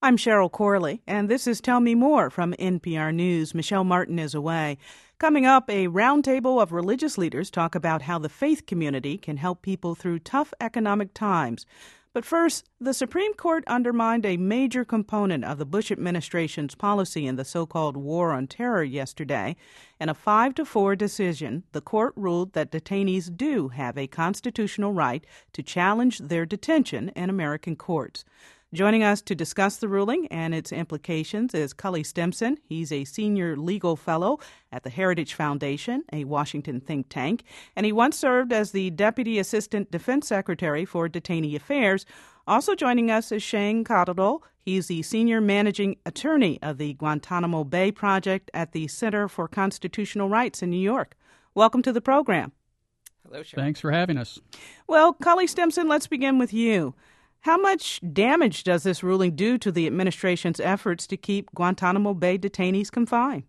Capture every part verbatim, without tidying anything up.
I'm Cheryl Corley, and this is Tell Me More from N P R News. Michelle Martin is away. Coming up, a roundtable of religious leaders talk about how the faith community can help people through tough economic times. But first, the Supreme Court undermined a major component of the Bush administration's policy in the so-called War on Terror yesterday. In a five to four decision, the court ruled that detainees do have a constitutional right to challenge their detention in American courts. Joining us to discuss the ruling and its implications is Cully Stimson. He's a senior legal fellow at the Heritage Foundation, a Washington think tank, and he once served as the Deputy Assistant Defense Secretary for Detainee Affairs. Also joining us is Shane Cotterill. He's the senior managing attorney of the Guantanamo Bay Project at the Center for Constitutional Rights in New York. Welcome to the program. Hello, Sharon. Thanks for having us. Well, Cully Stimson, let's begin with you. How much damage does this ruling do to the administration's efforts to keep Guantanamo Bay detainees confined?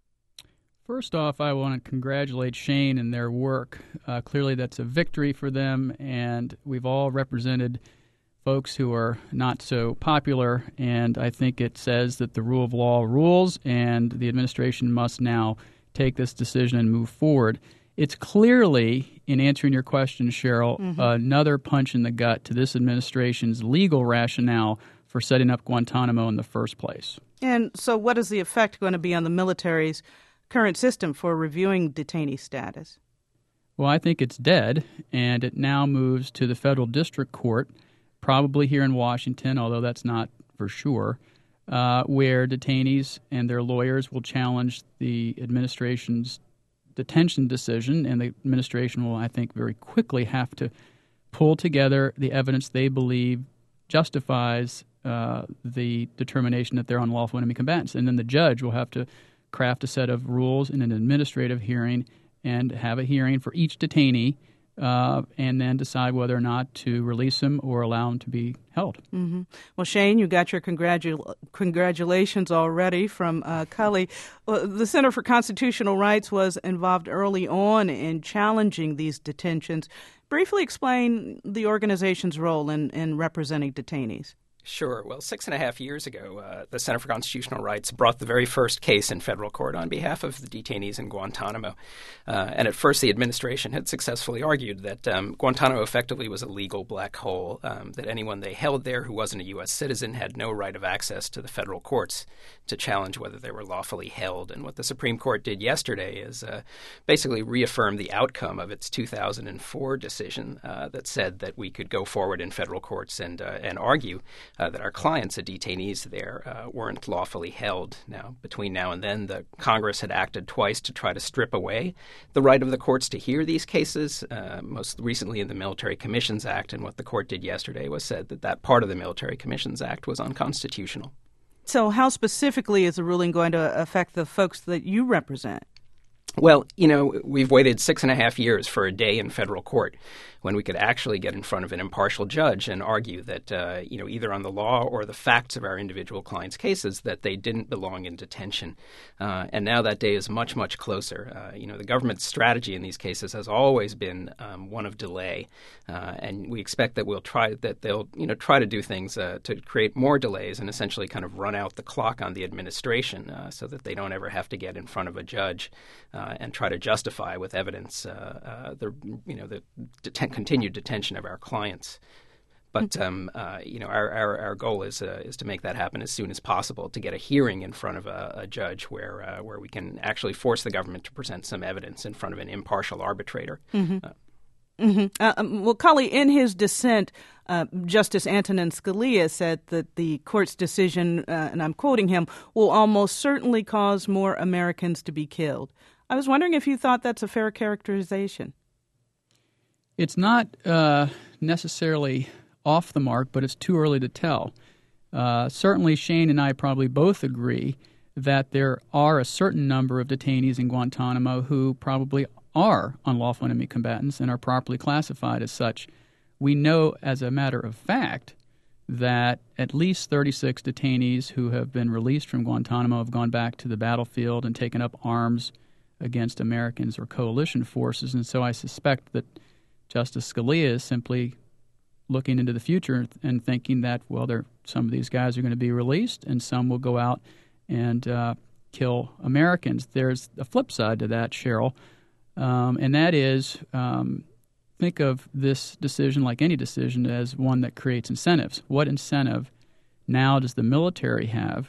First off, I want to congratulate Shane and their work. Uh, clearly, that's a victory for them, and we've all represented folks who are not so popular, and I think it says that the rule of law rules, and the administration must now take this decision and move forward. It's clearly, in answering your question, Cheryl, mm-hmm. another punch in the gut to this administration's legal rationale for setting up Guantanamo in the first place. And so what is the effect going to be on the military's current system for reviewing detainee status? Well, I think it's dead, and it now moves to the federal district court, probably here in Washington, although that's not for sure, uh, where detainees and their lawyers will challenge the administration's detention decision, and the administration will, I think, very quickly have to pull together the evidence they believe justifies uh, the determination that they're unlawful enemy combatants. And then the judge will have to craft a set of rules in an administrative hearing and have a hearing for each detainee uh, and then decide whether or not to release them or allow them to be held. Mm-hmm. Well, Shane, you got your congratu- congratulations already from uh, Cully. Well, the Center for Constitutional Rights was involved early on in challenging these detentions. Briefly explain the organization's role in, in representing detainees. Sure. Well, six and a half years ago, uh, the Center for Constitutional Rights brought the very first case in federal court on behalf of the detainees in Guantanamo. Uh, and at first, the administration had successfully argued that um, Guantanamo effectively was a legal black hole, um, that anyone they held there who wasn't a U S citizen had no right of access to the federal courts to challenge whether they were lawfully held. And what the Supreme Court did yesterday is uh, basically reaffirm the outcome of its two thousand four decision uh, that said that we could go forward in federal courts and, uh, and argue Uh, that our clients, the detainees there, uh, weren't lawfully held. Now, between now and then, the Congress had acted twice to try to strip away the right of the courts to hear these cases, uh, most recently in the Military Commissions Act. And what the court did yesterday was said that that part of the Military Commissions Act was unconstitutional. So how specifically is the ruling going to affect the folks that you represent? Well, you know, we've waited six and a half years for a day in federal court when we could actually get in front of an impartial judge and argue that, uh, you know, either on the law or the facts of our individual clients' cases that they didn't belong in detention. Uh, and now that day is much, much closer. Uh, you know, the government's strategy in these cases has always been um, one of delay. Uh, and we expect that we'll try that they'll, you know, try to do things uh, to create more delays and essentially kind of run out the clock on the administration uh, so that they don't ever have to get in front of a judge uh, and try to justify with evidence uh, uh, the, you know, the deten- continued detention of our clients. But um, uh, you know, our, our, our goal is uh, is to make that happen as soon as possible, to get a hearing in front of a, a judge where uh, where we can actually force the government to present some evidence in front of an impartial arbitrator. Mm-hmm. Uh, mm-hmm. Uh, um, well, Cully, in his dissent, uh, Justice Antonin Scalia said that the court's decision, uh, and I'm quoting him, will almost certainly cause more Americans to be killed. I was wondering if you thought that's a fair characterization. It's not uh, necessarily off the mark, but it's too early to tell. Uh, certainly, Shane and I probably both agree that there are a certain number of detainees in Guantanamo who probably are unlawful enemy combatants and are properly classified as such. We know, as a matter of fact, that at least thirty-six detainees who have been released from Guantanamo have gone back to the battlefield and taken up arms against Americans or coalition forces. And so I suspect that Justice Scalia is simply looking into the future and thinking that, well, there some of these guys are going to be released and some will go out and uh, kill Americans. There's a flip side to that, Cheryl, um, and that is um, think of this decision, like any decision, as one that creates incentives. What incentive now does the military have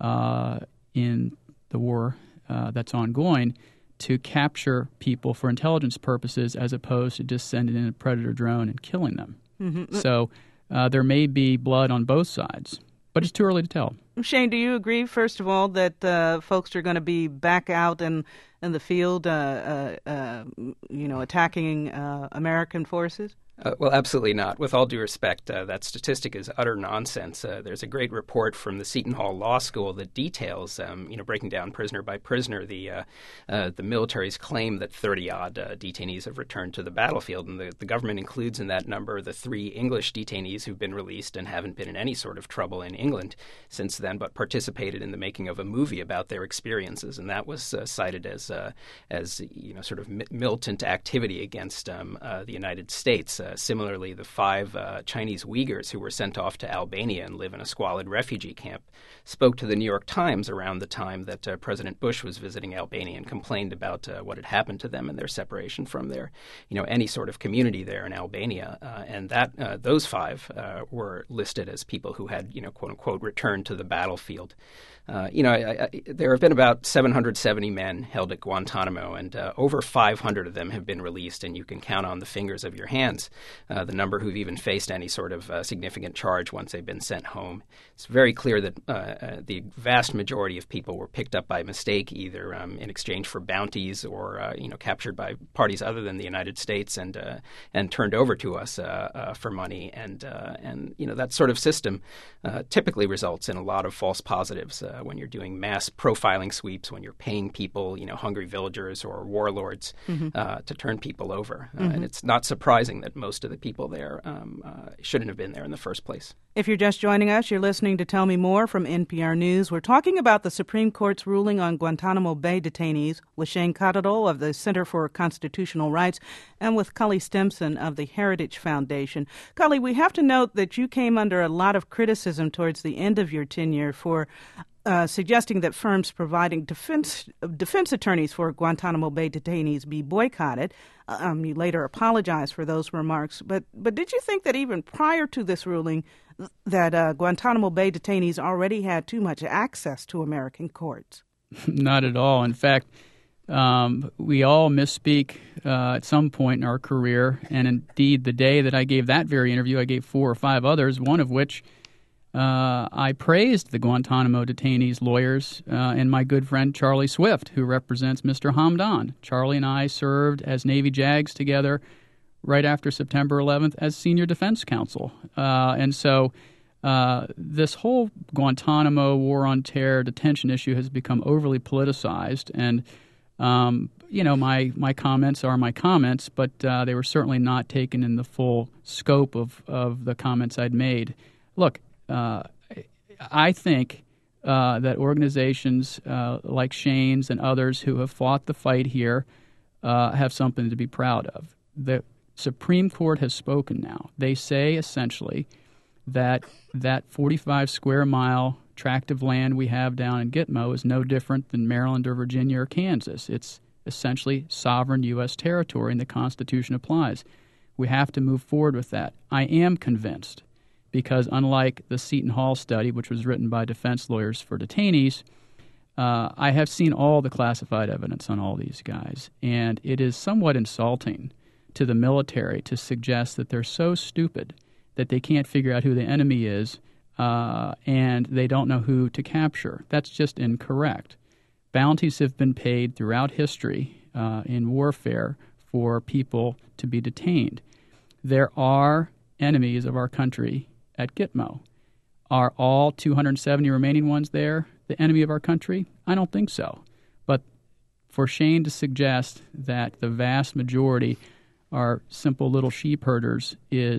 uh, in the war uh, that's ongoing to capture people for intelligence purposes as opposed to just sending in a predator drone and killing them? Mm-hmm. So uh, there may be blood on both sides, but it's too early to tell. Shane, do you agree, first of all, that uh, folks are going to be back out in, in the field, uh, uh, uh, you know, attacking uh, American forces? Uh, well, absolutely not. With all due respect, uh, that statistic is utter nonsense. Uh, there's a great report from the Seton Hall Law School that details, um, you know, breaking down prisoner by prisoner, the uh, uh, the military's claim that thirty-odd uh, detainees have returned to the battlefield. And the, the government includes in that number the three English detainees who've been released and haven't been in any sort of trouble in England since then, but participated in the making of a movie about their experiences. And that was uh, cited as, uh, as you know, sort of militant activity against um, uh, the United States. Uh, similarly, the five uh, Chinese Uyghurs who were sent off to Albania and live in a squalid refugee camp spoke to the New York Times around the time that uh, President Bush was visiting Albania and complained about uh, what had happened to them and their separation from their, you know, any sort of community there in Albania. Uh, and that uh, those five uh, were listed as people who had, you know, quote unquote, returned to the battlefield. Uh, you know, I, I, there have been about seven hundred seventy men held at Guantanamo, and uh, over five hundred of them have been released, and you can count on the fingers of your hands uh, the number who've even faced any sort of uh, significant charge once they've been sent home. It's very clear that uh, uh, the vast majority of people were picked up by mistake, either um, in exchange for bounties or, uh, you know, captured by parties other than the United States and uh, and turned over to us uh, uh, for money. And, uh, and you know, that sort of system uh, typically results in a lot of false positives. Uh, when you're doing mass profiling sweeps, when you're paying people, you know, hungry villagers or warlords mm-hmm. uh, to turn people over. Uh, mm-hmm. And it's not surprising that most of the people there um, uh, shouldn't have been there in the first place. If you're just joining us, you're listening to Tell Me More from N P R News. We're talking about the Supreme Court's ruling on Guantanamo Bay detainees with Shane Cotterill of the Center for Constitutional Rights and with Cully Stimson of the Heritage Foundation. Cully, we have to note that you came under a lot of criticism towards the end of your tenure for Uh, suggesting that firms providing defense defense attorneys for Guantanamo Bay detainees be boycotted. Um, you later apologized for those remarks. But but did you think that even prior to this ruling that uh, Guantanamo Bay detainees already had too much access to American courts? Not at all. In fact, um, we all misspeak uh, at some point in our career. And indeed, the day that I gave that very interview, I gave four or five others, one of which Uh, I praised the Guantanamo detainees' lawyers uh, and my good friend Charlie Swift, who represents Mister Hamdan. Charlie and I served as Navy JAGs together right after September eleventh as senior defense counsel. Uh, and so uh, this whole Guantanamo war on terror detention issue has become overly politicized. And, um, you know, my, my comments are my comments, but uh, they were certainly not taken in the full scope of, of the comments I'd made. Look, Uh, I think uh, that organizations uh, like Shane's and others who have fought the fight here uh, have something to be proud of. The Supreme Court has spoken now. They say essentially that that forty-five square mile tract of land we have down in Gitmo is no different than Maryland or Virginia or Kansas. It's essentially sovereign U S territory, and the Constitution applies. We have to move forward with that. I am convinced, because unlike the Seton Hall study, which was written by defense lawyers for detainees, uh, I have seen all the classified evidence on all these guys. And it is somewhat insulting to the military to suggest that they're so stupid that they can't figure out who the enemy is uh, and they don't know who to capture. That's just incorrect. Bounties have been paid throughout history uh, in warfare for people to be detained. There are enemies of our country at Gitmo. Are all two hundred seventy remaining ones there the enemy of our country? I don't think so. But for Shane to suggest that the vast majority are simple little sheep herders is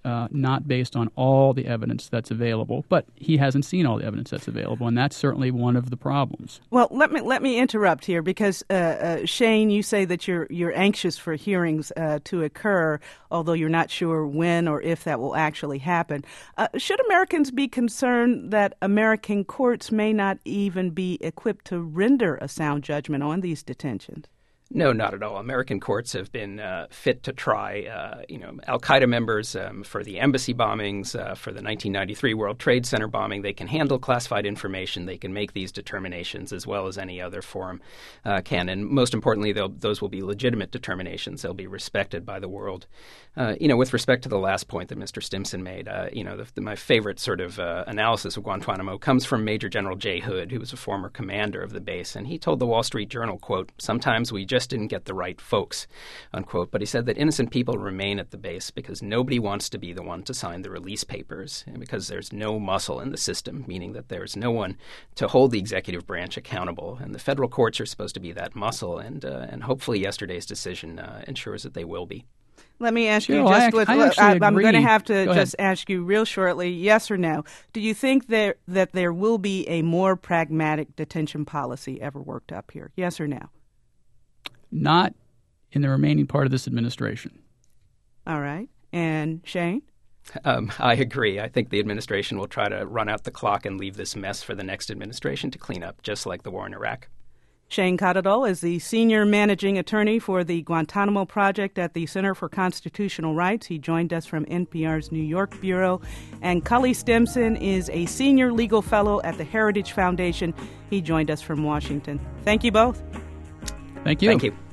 uh, not based on all the evidence that's available. But he hasn't seen all the evidence that's available, and that's certainly one of the problems. Well, let me let me interrupt here because uh, uh, Shane, you say that you're you're anxious for hearings uh, to occur, although you're not sure when or if that will actually happen. Uh, should Americans be concerned that American courts may not even be equipped to render a sound judgment on these detentions? No, not at all. American courts have been uh, fit to try, uh, you know, Al-Qaeda members um, for the embassy bombings, uh, for the nineteen ninety-three World Trade Center bombing. They can handle classified information. They can make these determinations as well as any other forum uh, can. And most importantly, those will be legitimate determinations. They'll be respected by the world. Uh, you know, with respect to the last point that Mister Stimson made, uh, you know, the, the, my favorite sort of uh, analysis of Guantanamo comes from Major General Jay Hood, who was a former commander of the base. And he told the Wall Street Journal, quote, "Sometimes we just didn't get the right folks," unquote. But he said that innocent people remain at the base because nobody wants to be the one to sign the release papers and because there's no muscle in the system, meaning that there's no one to hold the executive branch accountable. And the federal courts are supposed to be that muscle, and uh, and hopefully yesterday's decision uh, ensures that they will be. Let me ask Jill, you just I, with, I I, I'm agree. going to have to Go just ahead. ask you real shortly, yes or no. Do you think there, that there will be a more pragmatic detention policy ever worked up here? Yes or no? Not in the remaining part of this administration. All right. And Shane? Um, I agree. I think the administration will try to run out the clock and leave this mess for the next administration to clean up, just like the war in Iraq. Shane Cottadall is the senior managing attorney for the Guantanamo Project at the Center for Constitutional Rights. He joined us from N P R's New York bureau. And Cully Stimson is a senior legal fellow at the Heritage Foundation. He joined us from Washington. Thank you both. Thank you. Thank you.